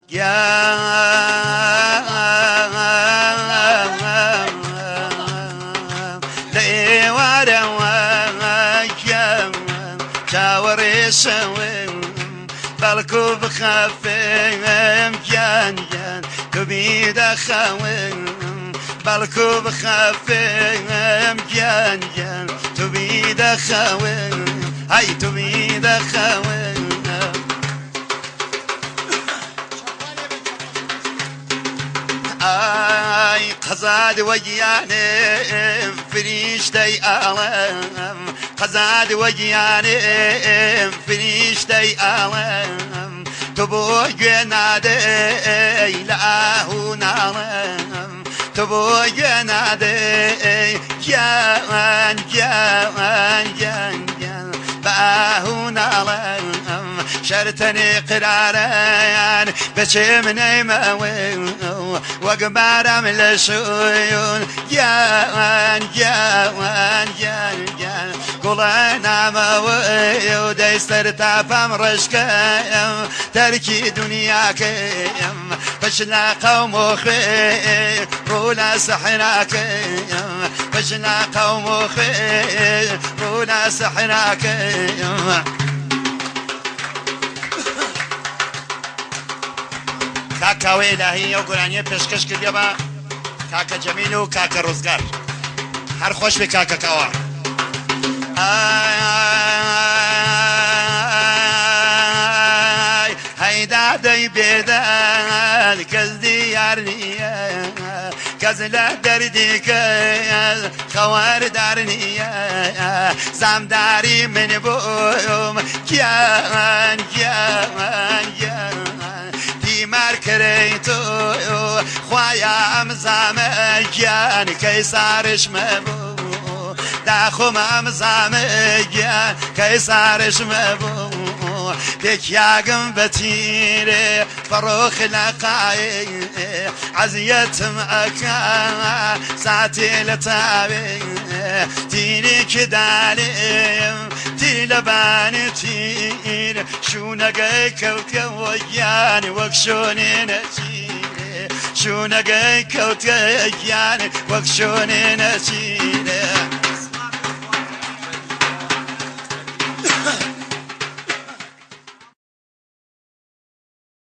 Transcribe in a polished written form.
يا لي ورا ويا شاوري سوي بالكو بخفيم جان جان كبيد خوي بالكو بخفيم جان جان تبيد خوي هاي تبيد خوي اي قزاد وجياني فريشتي ألم قزاد وجياني فريشتي ألم تبو جنادي له نالم تبو جنادي جان جان جان جان باهو نالم شرتني قراران بشمني موي وقبارم للشيون جان جان جان جان قلنا موي وديستر تافم رشكيم تركي دنياكيم فشنا قوم خير رولا سحناكيم فشنا قوم خير رولا سحناكيم كاكا وإلهي وقرانية پشکش کردیا با كاكا جميل و كاكا روزگار هر خوش به كاكا كوا هيدا دي بيدان كز ديار نيا كز لا دردي كز خوار دار نيا زمداري من بوم كيان كيان كيان مار كريتو خوايا امزامجان كيسارش مبو داخم امزامجان كيسارش مبو ديك ياقم بتيري فروخ لقاي عزيتم اكا ساعتي لتابي تيني كداليم تيلباني تير شو نقاي كوكوياني وكشوني نتيري شو نقاي كوكوياني وكشوني نتيري